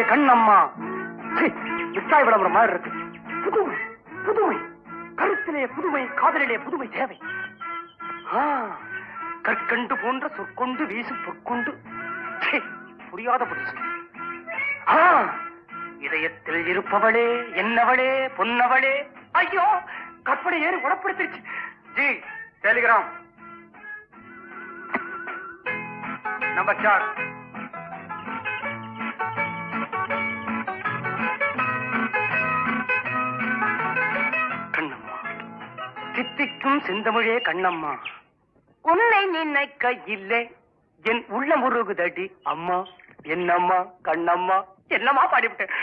கண்ணம்மா. மிட்டாய் விளம்பரம் மாதிரி இருக்கு. புதுமை புதுமை, கருத்திலே புதுமை, காதலிலே புதுமை தேவை. கற்கண்டு போன்ற சொற்கொண்டு வீசு பொற்கொண்டு புரியாத புரிசு. இதயத்தில் இருப்பவளே, என்னவளே, பொன்னவளே. ஐயோ, கற்பனை ஏறி உடப்படுத்திருச்சு. ஜி டெலிகிராம் நம்பர் 4. கண்ணம்மா, சித்திக்கும் செந்தமிழே கண்ணம்மா, உன்னை நினைக்க இல்லை என் உள்ள முருகுதடி அம்மா. என்னம்மா கண்ணம்மா, என்னம்மா பாடிவிட்டேன்.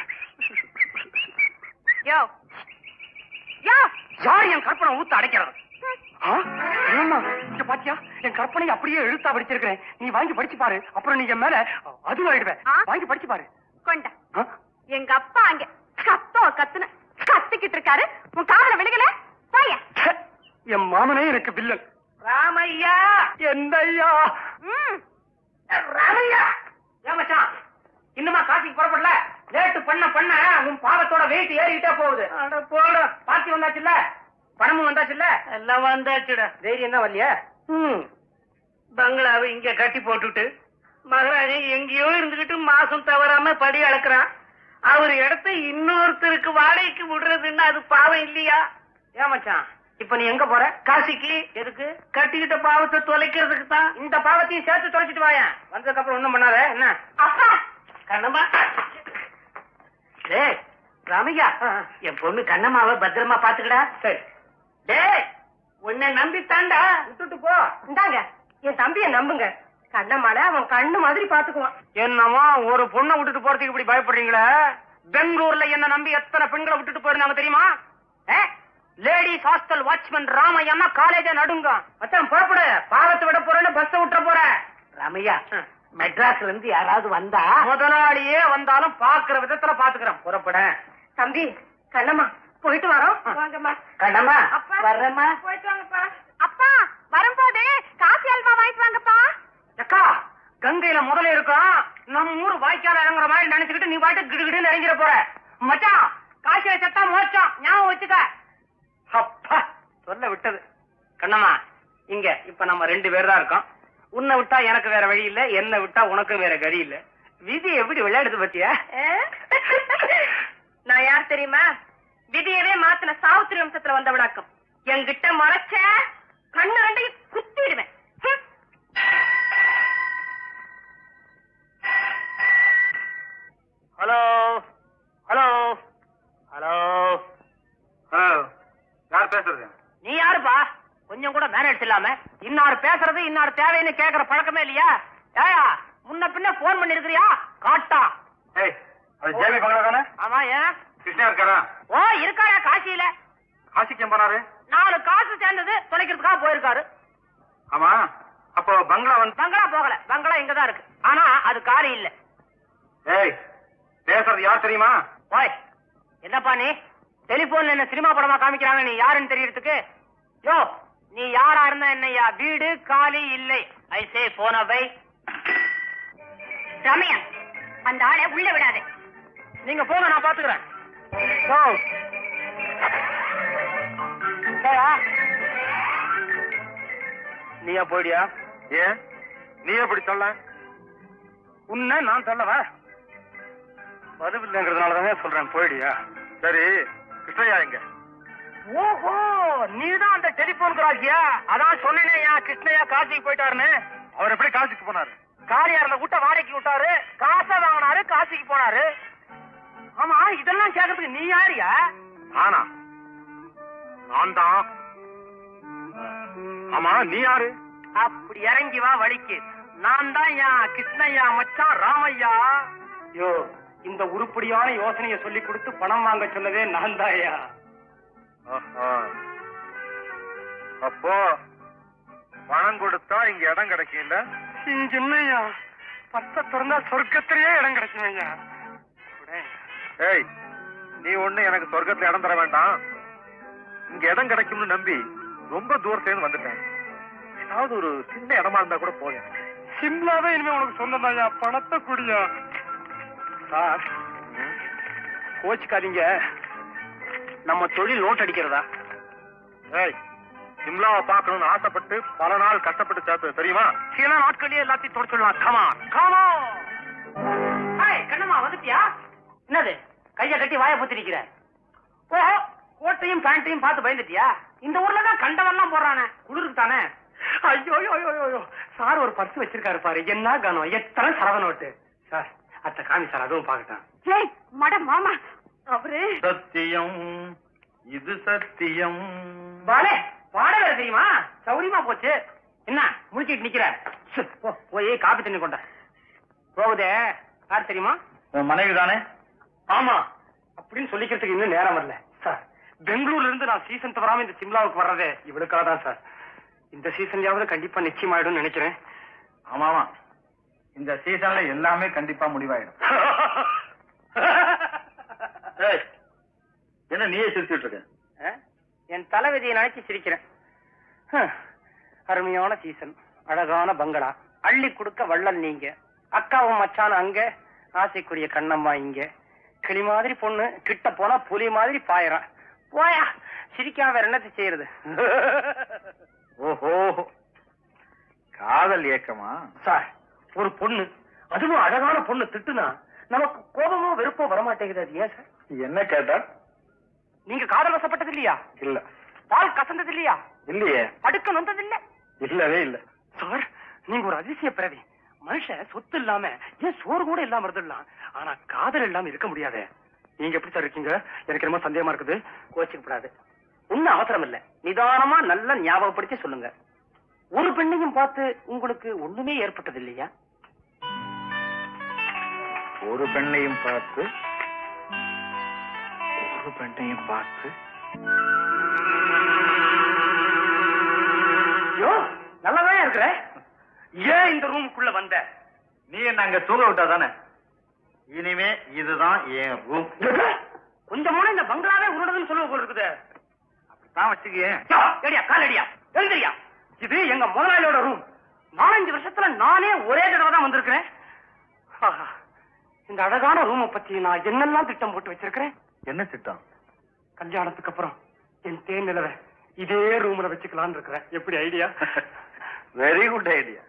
யார் என் கற்பனை ஊத்து அடைக்கிறது? பாத்தியா, என் கற்பனை அப்படியே எழுத்தா படிச்சிருக்கிறேன். நீ வாங்கி படிச்சு பாரு, அப்புறம் நீ என் மேல அதுவாயிடுவேன். வாங்கி படிச்சு பாரு. கொண்ட எங்க அப்பா அங்க கத்துக்கிட்டு இருக்காரு, உன் காதல விழுகல. என் மாமனே எனக்கு வில்லன். ராமையா, என்னையா ராமையா. ஏமாச்சான், இன்னுமா காசிக்கு புறப்படல? லேட்டு பண்ண பண்ண உன் பாவத்தோட வெயிட் ஏறிக்கிட்டே போகுது. போட, பாத்தி வந்தாச்சுல்ல, பணமும் வந்தாச்சுல்ல, எல்லாம் வந்தாச்சுடா. தைரியம் தான் வரலையா? பங்களாவை இங்க கட்டி போட்டுட்டு மகாராஜா எங்கேயோ இருந்துகிட்டு மாசம் தவறாம படி அளக்குறான். அவர் இடத்த இன்னொருத்தருக்கு வாடகைக்கு விடுறதுன்னா அது பாவம் இல்லையா? ஏமாச்சான், இப்ப நீ எங்க போற? காசிக்கு. எதுக்கு? கட்டிக்கிட்ட பாவத்தை தொலைக்கிறதுக்கு தான். இந்த பாவத்தையும் சேர்த்து தொலைச்சிட்டு வாய. வந்ததுக்கு அப்புறம் ஒண்ணும் பண்ணாத. என்ன அப்பா கண்ணம்மா? டேய் ராமையா, என் பொண்ணு கண்ணம்மாவை பத்திரமா பாத்துக்கடா. சரி. டேய், உன்னை நம்பித்தாண்டா, விட்டுட்டு போ. இந்தாங்க, என் தம்பிய நம்புங்க. கண்ணம்மால அவன் கண்ணு மாதிரி பாத்துக்குவான். என்னமா ஒரு பொண்ணை விட்டுட்டு போறதுக்கு இப்படி பயப்படுறீங்களே? பெங்களூர்ல என்ன நம்பி எத்தனை பெண்களை விட்டுட்டு போயிருந்தாங்க தெரியுமா? லேடிஸ் ஹாஸ்டல் வாட்ச்மேன் ராமையா காலேஜ நடுங்க. மச்சான் புறப்படு, பாவத்தை விட போறேன்னு பஸ் விட்டுற போற. ராமையா, மெட்ராஸ்ல இருந்து யாராவது வந்தா முதலாளியே வந்தாலும் பாக்குற விதத்துல பாத்துக்கிறேன். புறப்பட. தம்பி கண்ணம்மா, போயிட்டு வரோம். வாங்கம்மா. கண்ணம்மா வர்றம்மா. போயிட்டு வாங்கப்பா. அப்பா வரும்போது காசி அல்வா வாங்கிட்டு வாங்கப்பா. அக்கா, கங்கையில முதல்ல இருக்கும், நம்ம ஊர் வாய்க்கால இறங்குற மாதிரி நினைச்சுக்கிட்டு நீ பாட்டு கிடுகிடுன்னு இறங்கிட போற. மச்சான், காசியில செத்தா மோச்சம், ஞாபகம் வச்சுக்க. அப்பா சொல்ல விட்டது. கண்ணம்மா, இங்க இப்ப நம்ம 2 பேர் தான் இருக்கோம். உன்னை விட்டா எனக்கு வேற வழி இல்ல, என்ன விட்டா உனக்கு வேற கதி இல்ல. விதி எப்படி விளையாடுது பத்தியா? நான் யார் தெரியுமா? விதியவே மாத்தின சாவித்திரி வம்சத்துல வந்தவனாக்கும். என்கிட்ட மறைச்ச கண்ணு 2 குத்திடுவேன். ஹலோ ஹலோ ஹலோ ஹலோ, யார் பேசுறது? நீ யாருப்பா? கொஞ்சம் கூட மேனேஜ் இல்லாம இன்னாரு பேசுறது இன்னாரு தேவைன்னு கேக்குற பழக்கமே இல்லையா? ஏயா, முன்ன பின்ன போன் பண்ணி இருக்கிறியா? காட்டா. ஜேபி பங்களாதானே? ஆமா. ஏன் கிருஷ்ணா இருக்காரா? ஓ இருக்காரா? காசியில. காசிக்கு போனாரு? 4 காசு சேர்ந்தது தொலைக்கிறதுக்காக போயிருக்காரு. ஆமா, அப்போ பங்களா வந்து? பங்களா போகல, பங்களா இங்கதான் இருக்கு. ஆனா அது காரி இல்ல. ஏய், பேசுறது யார் தெரியுமா? ஓய், என்னப்பா நீ டெலிபோன்ல என்ன சினிமா படமா காமிக்கிறாங்க, நீ யாருன்னு தெரியறதுக்கு? யோ, நீ யாரா இருந்தா என்னையா? வீடு காலி இல்லை. ஐ சே போன பை. ரம்யா, அந்த ஆளை உள்ள விடாதே. நீங்க போங்க, நான் பாத்துக்கிறேன். நீயா போயிடியா? ஏன் நீயே இப்படி சொல்ல? உன்னை நான் சொல்லவா? பதிவில்லைங்கிறதுனாலதான் சொல்றேன். போயிடியா? சரி, கிருஷ்ணய்யா எங்க? ஓஹோ, நீதான் அந்த டெலிபோன் ராஜியா? அதான் சொன்னேயா, கிருஷ்ணய்யா காசிக்கு போயிட்டாருன்னு. அவர் எப்படி காசிக்கு போனாரு? காலியா இருந்த கூட்ட வாடகைக்கு விட்டாரு, காசை வாங்கினாரு, காசிக்கு போனாரு. ஆமா, இதெல்லாம் கேட்கறதுக்கு நீ யாரியா? ஆனா நான் தான். ஆமா, நீ யாரு? அப்படி இறங்கி வா வழிக்கு. நான் தான் கிருஷ்ணய்யா மச்சான் ராமையா. யோ, இந்த உருப்படியான யோசனையை சொல்லி கொடுத்து பணம் வாங்க சொன்னதே நான் தாயா. அப்போ பணம் கொடுத்தா இங்க இடம் கிடைக்கும்ல? சின்னையா, பத்த திறந்தா சொர்க்கத்திலேயே இடம் கிடைக்குமையா. ஏய், நீ ஒண்ணு எனக்கு சொர்க்கத்துல இடம் தர வேண்டாம். இங்க இடம் கிடைக்கும்னு நம்பி ரொம்ப தூரத்துல வந்துட்டேன். ஏதாவது ஒரு சின்ன இடமா இருந்தா கூட போதும். சிம்லாவே இனிமே உனக்கு சொந்ததாயா. பணத்தை குடியா. சார் கோச்சுக்காதீங்க, நம்ம தொழில் நோட் அடிக்கிறதா? சிம்லாவை பார்க்கணும்னு ஆசைப்பட்டு பல நாள் கஷ்டப்பட்டு சேர்த்து தெரியுமா? சில நாட்களே எல்லாத்தையும் தொடச்சிடலாம். Come on come on. கண்ணம்மா வந்துட்டியா? என்னது கைய கட்டி வாய பூத்திருக்கிற? ஓ, கோட்டையும் பேண்டையும் பார்த்து பயந்துட்டியா? இந்த ஊர்ல தான் கண்டவெல்லாம் போடுறானே, குளிருக்கு தானே. ஐயோ ஐயோ, சார் ஒரு பர்ஸ் வச்சிருக்காரு பாரு, என்ன கனம், எத்தனை சரவ நோட்டு. சார் அத்த காமி சார், அதுவும் பாக்கட்டும். மட மாமா அவரு சத்தியம், இது சத்தியம். பாலே பாட வேற தெரியுமா? சௌரியமா போச்சு. என்ன முடிச்சிட்டு நிக்கிற? போய் காப்பி தண்ணி கொண்ட. போகுதே யார் தெரியுமா? மனைவி தானே? ஆமா. அப்படின்னு சொல்லிக்கிறதுக்கு இன்னும் நேரம் வரல சார். பெங்களூர்ல இருந்து நான் சீசன் தவறாம இந்த சிம்லாவுக்கு வர்றதே இவளுக்காக தான் சார். இந்த சீசன்லயாவது கண்டிப்பா நிச்சயமாயிடும் நினைக்கிறேன். ஆமாமா, இந்த சீசன்ல எல்லாமே கண்டிப்பா முடிவாயிடும். என்ன நீயே சிரிச்சுட்டு இருக்க? என் தலைவிதியை நினைச்சு சிரிக்கிறேன். அருமையான சீசன், அழகான பங்களா, அள்ளி கொடுக்க வள்ளல் நீங்க, அக்காவும் மச்சான் அங்க, ஆசைக்குரிய கண்ணம்மா இங்க, கிளி மாதிரி பொண்ணு கிட்ட போனா புலி மாதிரி பாயறான். போயா, சிரிக்காம வேற என்னத்தை செய்யறது? ஓஹோ, காதல் ஏக்கமா சார்? ஒரு பொண்ணு, அதுவும் அழகான பொண்ணு திட்டுனா நமக்கு கோபமோ வெறுப்போ வரமாட்டேங்குது. அது ஏன் சார்? என்ன கேட்டா? நீங்க காதல் வசப்பட்டது இல்லையா? இல்ல. பால் கசந்தது இல்லையா? இல்லையே. படுக்க நொந்தது இல்ல? இல்லவே இல்ல. சார் நீங்க ஒரு அதிசய பிறவி. மனுஷன் சொத்து இல்லாம ஏன் சோறு கூட இல்லாம இருந்துடலாம், ஆனா காதல் இல்லாம இருக்க முடியாது. நீங்க எப்படி சார் இருக்கீங்க? எனக்கு ரொம்ப சந்தேகமா இருக்குது. கோச்சுக்கப்படாது, ஒன்னும் அவசரம் இல்ல. நிதானமா நல்லா ஞாபகப்படுத்தி சொல்லுங்க. ஒரு பெண்ணையும் பார்த்து உங்களுக்கு ஒண்ணுமே ஏற்பட்டது இல்லையா? ஒரு பெண்ணையும் பார்த்து நல்லாதான் இருக்கிற. ஏன் இந்த ரூமுக்குள்ள வந்த? நீ என்ன அங்க தூங்க விட்டா தானே? இனிமே இதுதான் என் ரூம். கொஞ்சம் இந்த பங்களாவே உன்னதுன்னு சொல்லுவ போல இருக்குது. அப்படித்தான் வச்சுக்கேன். காலடியா எழுந்திரியா. இது எங்க முதலாளியோட ரூம். 4-5 வருஷத்துல நானே ஒரே தடவை தான் வந்திருக்கிறேன். இந்த அழகான ரூமை பத்தி நான் என்னெல்லாம் திட்டம் போட்டு வச்சிருக்கிறேன். என்ன திட்டம்? கல்யாணத்துக்கு அப்புறம் என் தேன் நிலவை இதே ரூம்ல வச்சுக்கலான்னு இருக்கிறேன். எப்படி idea? Very good idea.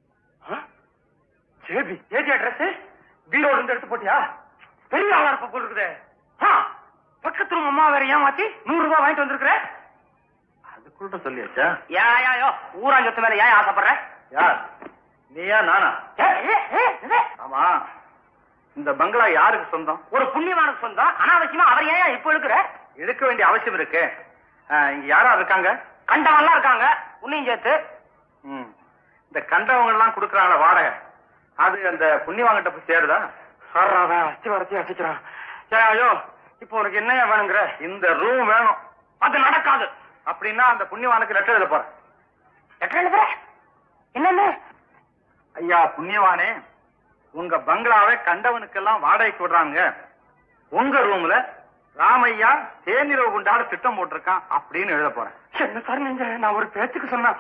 JP, AG address பீரோல இருந்து எடுத்து போட்டியா? பெரிய ஆளா இருப்ப போல இருக்குதே. பக்கத்து ரூம் அம்மா வேற ஏமாத்தி 100 ரூபாய் வாங்கிட்டு வந்திருக்கிற. அதுக்குள்ள சொல்லியாச்சா? ஏயோ ஊராஞ்சத்து மேல ஏன் ஆசைப்படுற? யார் நீயா நானா? ஆமா, இந்த பங்களா யாருக்கு சொந்தம்? ஒரு புண்ணியவானுக்கு சொந்தம். அனாவசியமா அவர் ஏன் இப்ப எடுக்கிற? எடுக்க வேண்டிய அவசியம் இருக்கு. இங்க யாரா இருக்காங்க? கண்டவன்லாம் இருக்காங்க, உன்னையும் சேர்த்து. இந்த கண்டவங்க எல்லாம் குடுக்கறாங்க வாடகை, அது அந்த புண்ணியவாங்கிட்ட போய் சேருதா? அஸ்திவாரத்தையும் அசிக்கிறான். ஐயோ, இப்போ உனக்கு என்ன வேணுங்கிற? இந்த ரூம் வேணும். அது நடக்காது. அப்படின்னா அந்த புண்ணியவானுக்கு லெட்டர் எழுத போறேன். லெட்டர் எழுதுற? என்னன்னு? ஐயா புண்ணியவானே, உங்க பங்களாவை கண்டவனுக்கெல்லாம் வாடகைக்கு விடுறாங்க. உங்க ரூம்ல ராமையா தேனிரவு குண்டாட திட்டம் போட்டிருக்கான் அப்படின்னு எழுத போறேன். என்ன சார் நீங்க? நான் ஒரு பேச்சுக்கு சொன்னா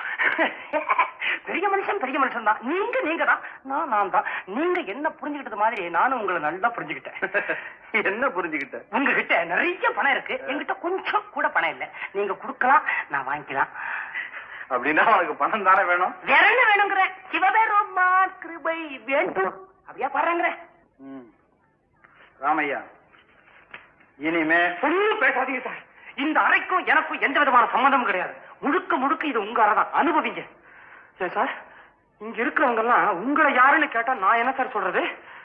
பெரிய மனுஷன் தான். நீங்க தான், நான் தான். நீங்க என்ன புரிஞ்சுக்கிட்டது மாதிரி நானும் உங்களை நல்லா புரிஞ்சுக்கிட்டேன். என்ன புரிஞ்சுக்கிட்ட? உங்ககிட்ட நிறைய பணம் இருக்கு, என்கிட்ட கொஞ்சம் கூட பணம் இல்ல. நீங்க கொடுக்கலாம், நான் வாங்கிக்கலாம். அப்படின்னா உனக்கு பணம் தானே வேணும்? வேற என்ன வேணுங்கிற? சிவபெருமா கிருபை வேண்டும் அப்படியா பாருங்கிற. ராமையா, இனிமே ஒன்னும் பேசாதீங்க சார். இந்த அறைக்கும் எனக்கும் எந்த விதமான சம்பந்தமும் கிடையாது. முழுக்க இது உங்க அறை தான், அனுபவிங்க. சரி சார், இங்க இருக்கிறவங்க எல்லாம் உங்களை யாருன்னு கேட்டா நான் என்ன சார் சொல்றது?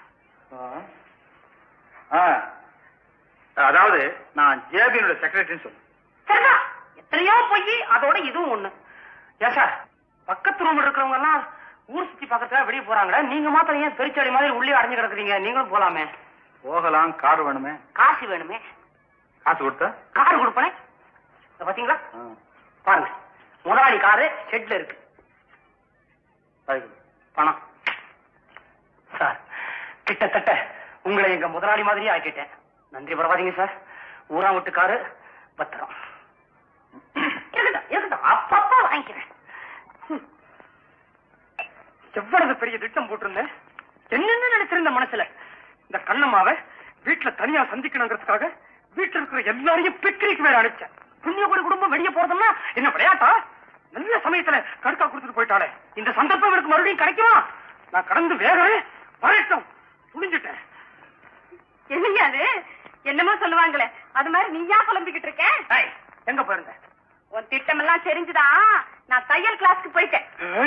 அதாவது நான் ஜேபியோட செக்ரட்டரின்னு சொல்லு. எத்தனையோ போய் அதோட இதுவும் ஒண்ணு. ஏன் சார், பக்கத்து ரூம் இருக்கிறவங்க எல்லாம் ஊர் சுத்தி பக்கத்துல வெளியே போறாங்க, நீங்க மாத்திரம் ஏன் பெருச்சாடி மாதிரி உள்ளே அடைஞ்சு கிடக்குறீங்க? நீங்களும் போலாமே. போகலாம், கார் வேணுமே. காசு வேணுமே. காசு கொடுத்தா கார் கொடுப்பனே. பாத்தீங்களா, பாருங்க, முதலாளி காரு ஷெட்ல இருக்கு. பணம் சார், கிட்டத்தட்ட உங்களை எங்க முதலாளி மாதிரியே ஆக்கிட்டேன். நன்றி பரவாதீங்க சார். ஊரா விட்டுக்காரு பத்திரம். அப்பப்பா வாங்கிக்கிறேன். எவ்வளவு பெரிய திட்டம் போட்டிருந்தேன். என்னென்ன நினைச்சிருந்த மனசுல. இந்த கண்ணம்மாவை வீட்டுல தனியா சந்திக்கணுங்கிறதுக்காக வீட்டுல இருக்கிற எல்லாரையும் பிக்னிக் வேற அனுப்பிச்சேன். புண்ணியகுடி குடும்பம் வெளியே போறதுன்னா என்ன விளையாட்டா? நல்ல சமயத்துல கடுக்கா கொடுத்துட்டு போயிட்டாளே, இந்த சந்தர்ப்பம் எனக்கு மறுபடியும் கிடைக்குமா? நான் கடந்து வேகவே வரட்டும் துணிஞ்சிட்டேன். என்னையா அது? என்னமோ சொல்லுவாங்களே, அது மாதிரி நீயா புலம்பிக்கிட்டு இருக்க? எங்க போயிருந்த? உன் திட்டம் எல்லாம் தெரிஞ்சுதான் நான் தையல் கிளாஸ்க்கு போயிட்டேன்.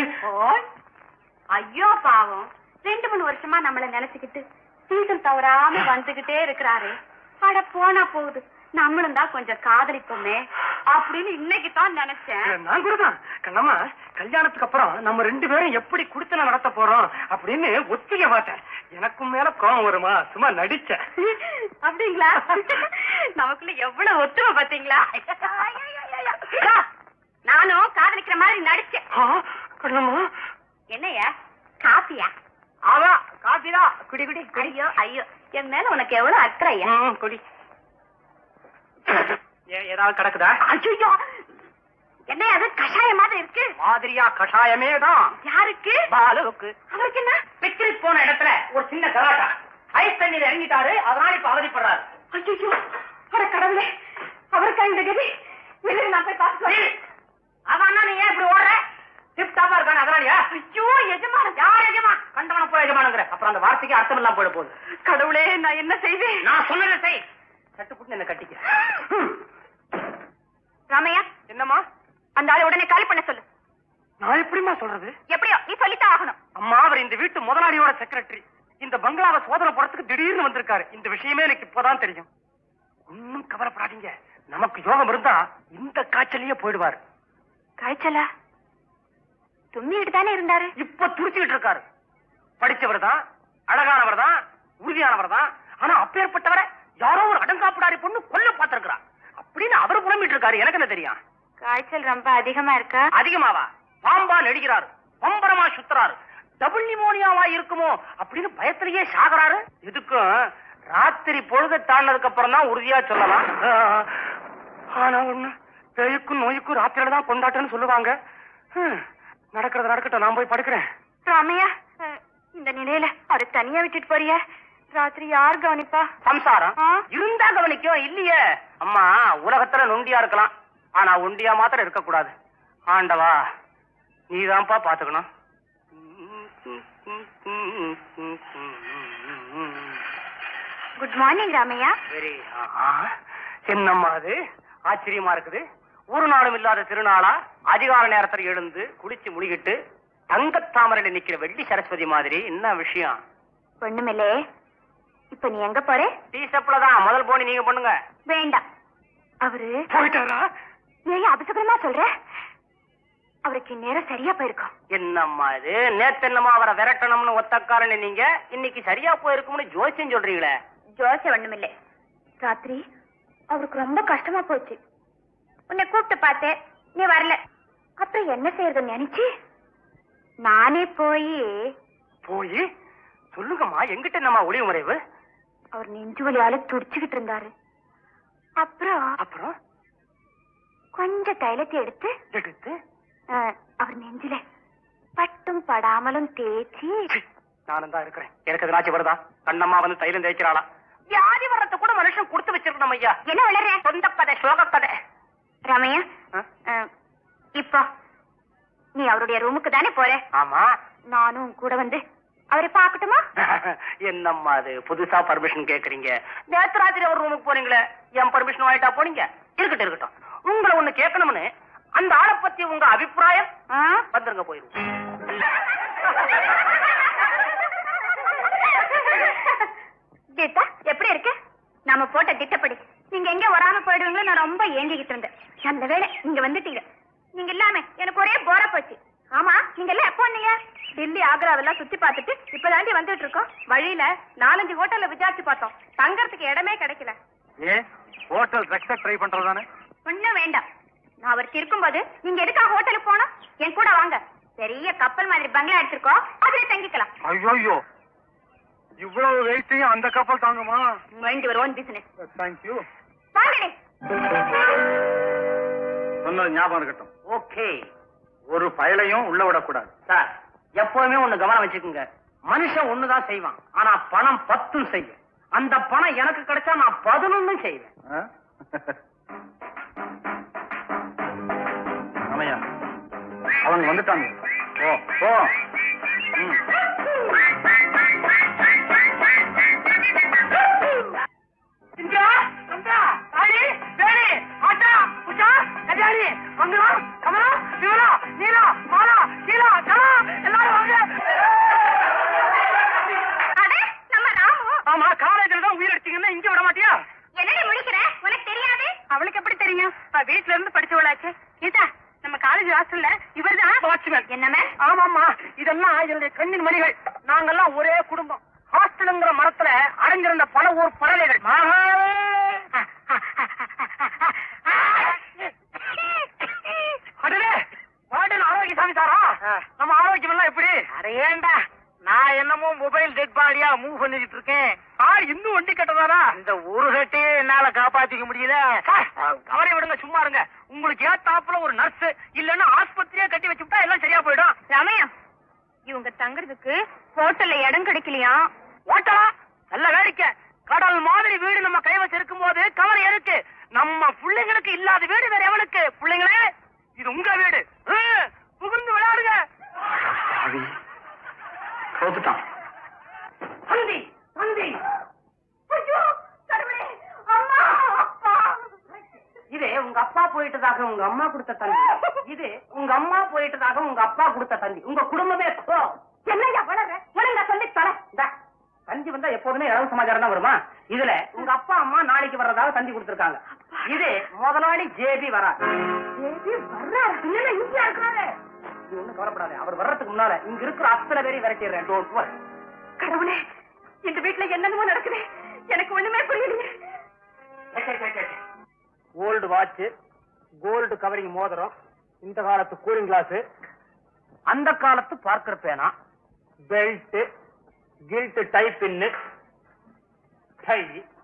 ஐயோ பாவம், 2-3 வருஷமா நம்மள நினைச்சுக்கிட்டு சீசன் தவறாம வந்துகிட்டே இருக்கிறாரு. அட போனா போகுது, நம்மளும் தான் கொஞ்சம் காதலிப்போமே அப்படின்னு இன்னைக்கு தான் நினைச்சேன். நான் கூட தான் கண்ணம்மா, கல்யாணத்துக்கு அப்புறம் நம்ம 2 பேரும் எப்படி குடித்தன நடத்த போறோம் அப்படின்னு ஒத்திக பார்த்தேன். எனக்கும் மேல கோவம் வருமா? சும்மா நடிச்சேன். அப்படிங்களா? நமக்குள்ள எவ்வளவு ஒத்துமை பாத்தீங்களா? நானும் காதலிக்கிற மாதிரி நடிச்சேன். கண்ணம்மா, என்னையா காப்பியா? ஆமா காப்பிதான். குடி குடி. ஐயோ ஐயோ, என் மேல உனக்கு எவ்வளவு அக்கறையா? குடி. ஏதாவது கிடக்குதா? ஐயோ, என்ன அது கஷாய மாதிரி இருக்கு? மாதிரியா? கஷாயமே தான். யாருக்கு? பாலுவுக்கு. அவருக்கு என்ன? பிக்னிக் போன இடத்துல ஒரு சின்ன கலாட்டா, ஐஸ் தண்ணீர் இறங்கிட்டாரு, அதனால இப்ப அவதிப்படுறாரு. ஐயோ, அட கடவுளே, அவருக்கா இந்த கதி? நான் போய் பார்த்து. அதான் நீ ஏன் இப்படி ஓடுற? டிப் டாப்பா இருக்கானே அதனாலயா? ஐயோ எஜமான, யார் எஜமா? கண்டவன போய் எஜமானுங்கிற, அப்புறம் அந்த வார்த்தைக்கு அர்த்தம் எல்லாம் போயிட போகுது. கடவுளே, நான் என்ன செய்வேன்? நான் சொன்னதை செய். சட்டுப்புட்டு என்ன கட்டிக்க. ராமையா, என்னம்மா? அந்த ஆளை உடனே காலி பண்ண சொல்லு. நான் எப்படிமா சொல்றது? எப்படியோ நீ சொல்லித்தான் ஆகணும். அம்மா, அவர் இந்த வீட்டு முதலாளியோட செக்ரட்டரி. இந்த பங்களாவை சோதனை போறதுக்கு திடீர்னு வந்திருக்காரு. இந்த விஷயமே எனக்கு இப்பதான் தெரியும். ஒன்னும் கவலைப்படாதீங்க, நமக்கு யோகம் இருந்தா இந்த காய்ச்சலையே போயிடுவாரு. காய்ச்சலா? தும்மிட்டு தானே இருந்தாரு. இப்ப துடிச்சுக்கிட்டு இருக்காரு. படிச்சவர் தான், அழகானவர் தான், உறுதியானவர் தான். ஆனா அப்பேற்பட்டவரை யாரோ ஒரு அடங்காப்பிடாரி பொண்ணு கொல்ல பாத்திருக்கிறார் அப்படின்னு அவரு புலம்பிட்டு இருக்காரு. எனக்கு என்ன தெரியும்? காய்ச்சல் ரொம்ப அதிகமா இருக்கா? அதிகமாவா? பாம்பா நடிக்கிறாரு, பம்பரமா சுத்துறாரு, டபுள் நிமோனியாவா இருக்குமோ அப்படின்னு பயத்திலேயே சாகுறாரு. இதுக்கும் ராத்திரி பொழுது தாண்டதுக்கு அப்புறம் தான் உறுதியா சொல்லலாம். ஆனா ஒண்ணு, பேய்க்கும் நோய்க்கும் ராத்திரியில தான் கொண்டாட்டம்னு சொல்லுவாங்க. நடக்கிறது நடக்கட்டும், நான் போய் படுக்கிறேன். ராமையா, இந்த நிலையில அவரை தனியா விட்டுட்டு போறிய, ராத்திரி யார் கவனிப்பா? சம்சாரம் இருந்தா கவனிக்கும் இல்லையே. அம்மா, உலகத்துல நொண்டியா இருக்கலாம், ஆனா ஒண்டியா மாத்திரம் இருக்க கூடாது. ஆண்டவா, நீதான்ப்பா பாத்துக்கணும். Good morning Ramaiah. சரி, என்னம்மா அது ஆச்சரியமா இருக்குது. ஒரு நாளும் இல்லாத திருநாளா அதிகால நேரத்தில் எழுந்து குளிச்சு முடிக்கிட்டு தங்கத்தாமரையில நிக்கிற வெள்ளி சரஸ்வதி மாதிரி. என்ன விஷயம்? பொண்ணுமில்லே, இப்ப நீ எங்க போற? டீ சப்ளதான். முதல் போனி நீங்க பண்ணுங்க. வேண்டாம், அவரு போயிட்டாரா? ஏன் அபசகரமா சொல்ற? அவருக்கு நேரம் சரியா போயிருக்கும். என்னம்மா இது? நேத்து என்னமா அவரை விரட்டணும்னு ஒத்தக்காரன்னு நீங்க, இன்னைக்கு சரியா போயிருக்கும்னு ஜோசியம் சொல்றீங்களே. ஜோசியம் ஒண்ணுமில்லை, ராத்திரி அவருக்கு ரொம்ப கஷ்டமா போச்சு. உன்னை கூப்பிட்டு பார்த்தேன், நீ வரல. அப்புறம் என்ன செய்யறதுன்னு நினைச்சு நானே போய் சொல்லுங்கம்மா, எங்கிட்ட என்னம்மா ஒளிவு முறைவு? அவர் நெஞ்சு வலியால துடிச்சுக்கிட்டு இருந்தாரு. அப்புறம் கொஞ்சம் தைலத்தை எடுத்து அவர் நெஞ்சில பட்டும் படாமலும் தேய்ச்சி. நானும் தான் இருக்கிறேன், எனக்கு எதுனாச்சும் வருதா? கண்ணம்மா வந்து தைலம் தேய்க்கிறாளா? வியாதி வர்றது கூட மனுஷன் கொடுத்து வச்சிருக்கணும் ஐயா. என்ன வளர்ற? சொந்த கதை, சோக கதை. ரமையா, இப்போ நீ அவருடைய ரூமுக்கு தானே போற? ஆமா. நானும் கூட வந்து அவரை பாக்கட்டுமா? என்னம்மா அது புதுசா பர்மிஷன் கேக்குறீங்க? நேத்து ராத்திரி ஒரு ரூமுக்கு போறீங்களே, என் பர்மிஷன் வாங்கிட்டா போனீங்க? இருக்கட்டும். உங்களை ஒண்ணு கேட்கணும்னு, அந்த ஆளை பத்தி உங்க அபிப்பிராயம் வந்துருங்க, போயிருவோம். கீதா, எப்படி இருக்கு? நாம போட்ட திட்டப்படி நீங்க எங்க வராம போயிடுவீங்களோ நான் ரொம்ப ஏங்கிக்கிட்டு இருந்தேன். அந்த வேளை நீங்க வந்துட்டீங்க. நீங்க இல்லாம எனக்கு ஒரே போரா போச்சு. ஆமா, நீங்க எல்லாம் எப்போ வந்தீங்க? டெல்லி, ஆக்ராவெல்லாம் சுத்தி பார்த்துட்டு இப்பதாண்டி வந்துட்டு இருக்கோம். வழியில 4-5 ஹோட்டல்ல விசாரிச்சு பார்த்தோம், தங்கறதுக்கு இடமே கிடைக்கல. ஏன் ஹோட்டல் ட்ரை பண்றதுதானே? ஒண்ணும் வேண்டாம், நான் அவருக்கு இருக்கும்போது நீங்க எதுக்காக ஹோட்டலுக்கு போனோம்? என் கூட வாங்க, பெரிய கப்பல் மாதிரி பங்களா எடுத்திருக்கோம், அதுல தங்கிக்கலாம். ஐயோ, இவ்வளவு வெயிட்டையும் அந்த கப்பல் தாங்குமா? Mind your own business. Thank you. வாங்கடே. சொன்னது ஞாபகம் இருக்கட்டும். ஓகே. ஒரு பயலையும் உள்ள விடக்கூடாது. சார், எப்பவுமே ஒண்ணு கவனம் வச்சுக்கோங்க. மனுஷன் ஒண்ணுதான் செய்வான், ஆனா பணம் 10 செய்யும். அந்த பணம் எனக்கு கிடைச்சா நான் 11 செய்வேன். ராமையா, அவங்க வந்துட்டாங்க. ஓ ஓ ஆமா, காலேஜ்ல தான் உயிர் எடுத்தீங்கன்னா இங்க விட மாட்டியா? என்னடி முடிக்கிற? உனக்கு தெரியாது? அவளுக்கு எப்படி தெரியும்? வீட்டுல இருந்து படிச்சவளாச்சு. இதா நம்ம காலேஜ் ஹாஸ்டல்ல இவர்தான் வாட்ச்மேன். என்ன மேம்? ஆமாமா, இதெல்லாம் என்னுடைய கண்ணின் மணிகள். நாங்கெல்லாம் ஒரே குடும்பம். ஹாஸ்டலுங்கிற மரத்துல அடைஞ்சிருந்த பல ஊர் பறவைகள். அடே, வார்டன் ஆரோக்கியசாமி சாரா? நம்ம ஆரோக்கியம் எல்லாம் எப்படி? அட ஏண்டா, நான் என்னமோ மொபைல் டெட் பாடியா மூவ் பண்ணிட்டு இருக்கேன். இன்னும் வண்டி கட்டதானா? இந்த ஒரு கட்டையே என்னால காப்பாத்திக்க முடியல. அவரை விடுங்க, சும்மா இருங்க. உங்களுக்கு ஏத்தாப்புல ஒரு நர்ஸ் இல்லன்னா ஆஸ்பத்திரியா கட்டி வச்சுட்டா எல்லாம் சரியா போயிடும். ரமயா, இவங்க தங்குறதுக்கு ஹோட்டல்ல இடம் கிடைக்கலையா? ஓட்டலா? நல்ல வேடிக்கை. கடல் மாதிரி வீடு நம்ம கைவசம் இருக்கும் போது கவலை எதுக்கு? நம்ம பிள்ளைங்களுக்கு இல்லாத வீடு வேற எவனுக்கு? பிள்ளைங்களே, இது உங்க வீடு. புகுந்து விளையாடுங்க. தோத்துட்டான். தந்தி தந்தி. இது உங்க அப்பா போயிட்டதாக உங்க அம்மா கொடுத்த தந்தி. இது உங்க அம்மா போயிட்டதாக உங்க அப்பா கொடுத்த தந்தி. உங்க குடும்பமே என்னையா வளர? ஒழுங்கா சொல்லி தர. தந்தி வந்தா எப்போதுமே இளவு சமாச்சாரம் தான் வருமா? இதுல உங்க அப்பா அம்மா நாளைக்கு வர்றதாக தந்தி கொடுத்திருக்காங்க. இது முதலாளி ஜேபி வராரு. இது ஒண்ணும் கவலைப்படாது. அவர் வர்றதுக்கு முன்னால இங்க இருக்கிற அத்தனை பேரையும் விரட்டிடுறேன். Don't worry. கடவுளே, இந்த வீட்டுல என்னென்னமோ நடக்குது, எனக்கு ஒண்ணுமே புரியலையே. கோல்டு வாட்ச், கோல்டு கவரிங் மோதிரம், இந்த காலத்து கூலிங் கிளாஸ், அந்த காலத்து பார்க்கர் பேனா, belt, gilt tie pin, tie,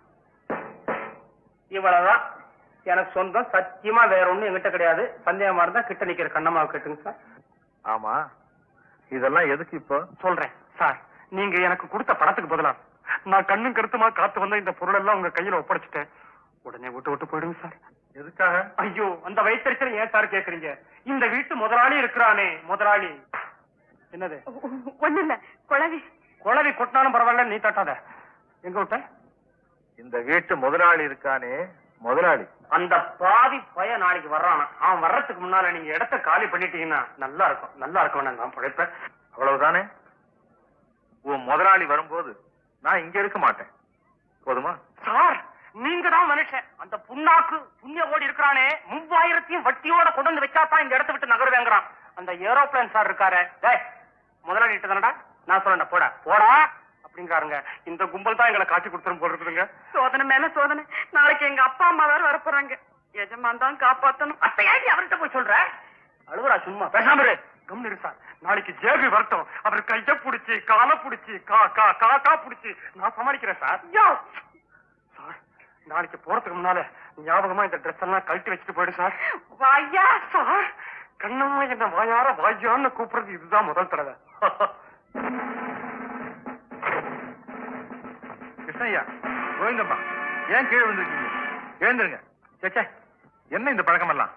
இவ்வளவுதான் எனக்கு சொந்தம். சத்தியமா வேற ஒண்ணும் எங்கிட்ட கிடையாது. சந்தேகமா இருந்தா கிட்ட நிக்கிற கண்ணம்மாவை கேட்டுங்க சார். ஆமா, இதெல்லாம் எதுக்கு இப்போ? சொல்றேன் சார். நீங்க எனக்கு கொடுத்த பணத்துக்கு பதிலா நான் கண்ணும் கருத்துமா காத்து வந்த இந்த பொருள் எல்லாம் உங்க கையில ஒப்படைச்சிட்டேன். உடனே விட்டு போயிடுங்க சார். எதுக்காக? ஐயோ, அந்த வயிற்றுச்சல் ஏன் சார் கேக்குறீங்க? இந்த வீட்டு முதலாளி இருக்கிறானே, முதலாளி. என்னது? ஒண்ணு இல்ல, குழவி. குழவி கொட்டினாலும் பரவாயில்ல, நீ தட்டாத. எங்க விட்ட? இந்த வீட்டு முதலாளி இருக்கானே, முதலாளி. அந்த பாதி பய நாளைக்கு வர்றானா? அவன் வர்றதுக்கு முன்னால நீங்க இடத்த காலி பண்ணிட்டீங்கன்னா நல்லா இருக்கும். நல்லா இருக்கும், நான் பழைப்பேன். அவ்வளவுதானே? உன் முதலாளி வரும்போது நான் இங்க இருக்க மாட்டேன். போதுமா? சார், நீங்க தான் மனுஷன். அந்த புண்ணாக்கு புண்ணிய ஓடி இருக்கிறானே, 3000 வட்டியோட கொண்டு வந்து வச்சாதான் இந்த இடத்த விட்டு நகருவேங்கிறான். அந்த ஏரோப்ளேன் சார் இருக்காரு. முதலாளி தானடா, நான் சொல்றேன் போடா போடா அப்படிங்கிறாருங்க. இந்த கும்பல் தான் எங்களை காட்டி கொடுத்துரும் போல இருக்குதுங்க. சோதனை மேல சோதனை. நாளைக்கு எங்க அப்பா அம்மா வேற வரப்போறாங்க. எஜமான் தான் காப்பாத்தணும். அத்தையாடி அவர்கிட்ட போய் சொல்ற? அழுவரா சும்மா பேசாம இரு. கம்மிரு சார். நாளைக்கு ஜேபி வரட்டும். அவர் கைய புடிச்சு காலை புடிச்சு கா புடிச்சு நான் சமாளிக்கிறேன் சார். சார், நாளைக்கு போறதுக்கு முன்னால ஞாபகமா இந்த ட்ரெஸ் எல்லாம் கழட்டி வச்சுட்டு போயிடு சார். வாயா சார், கண்ணம்மா என்ன வாயார வாயான்னு கூப்பிடுறது இதுதான் முதல் தடவை. கிருஷ்ணய்யா, கோவிந்தம்மா, ஏன் கீழே விழுந்திருக்கீங்க? எழுந்துருங்க. சேச்சே, என்ன இந்த பழக்கம் எல்லாம்?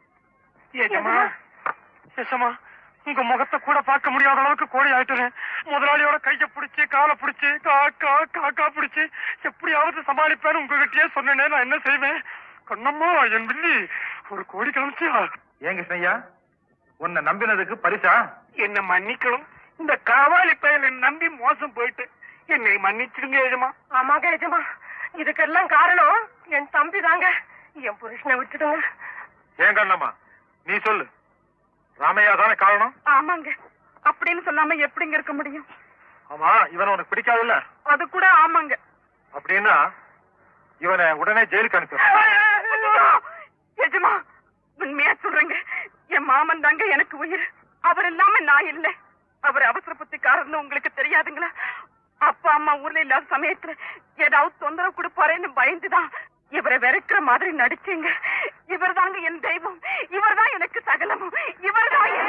உங்க முகத்தை கூட பார்க்க முடியாத அளவுக்கு கோழி ஆயிட்டுறேன். முதலாளியோட கைய பிடிச்சு காலை பிடிச்சு காக்கா பிடிச்சு எப்படியாவது சமாளிப்பேன்னு உங்ககிட்டயே சொன்னேனே. நான் என்ன செய்வேன்? கண்ணம்மா, என் வில்லி, ஒரு கோடி காமிச்சியா? ஏன் கிருஷ்ணய்யா, உன்னை நம்பினதுக்கு பரிசா? என்ன மன்னிக்கணும். இந்த காவாலி பயலை நம்பி மோசம் போயிட்டு என்னை மன்னிச்சிடுங்க எஜமா. ஆமாங்க எஜமா, இதுக்கெல்லாம் காரணம் என் தம்பி தாங்க. என் புருஷனை விட்டுடுங்க. ஏன் கண்ணம்மா, நீ சொல்லு. ராமையா தானே காரணம்? ஆமாங்க, அப்படின்னு சொல்லாம எப்படிங்க இருக்க முடியும்? ஆமா, இவனை உனக்கு பிடிக்காதுல்ல? அது கூட ஆமாங்க. அப்படின்னா இவனை உடனே ஜெயிலுக்கு அனுப்பி. எஜமா, உண்மையா சொல்றேங்க. என் மாமன் தாங்க எனக்கு உயிர். அவர் இல்லாம நான் இல்லை. அவர் அவசர புத்திக்காரர்னு உங்களுக்கு தெரியாதுங்களா? அப்பா அம்மா ஊர்ல இல்லாத சமயத்துல ஏதாவது தொந்தரவு கொடுப்பாருன்னு பயந்துதான் இவரை வெறுக்கிற மாதிரி நடிச்சீங்க. இவர் தாங்க என் தெய்வம். இவர் தான் எனக்கு சகலமும். இவர் தான்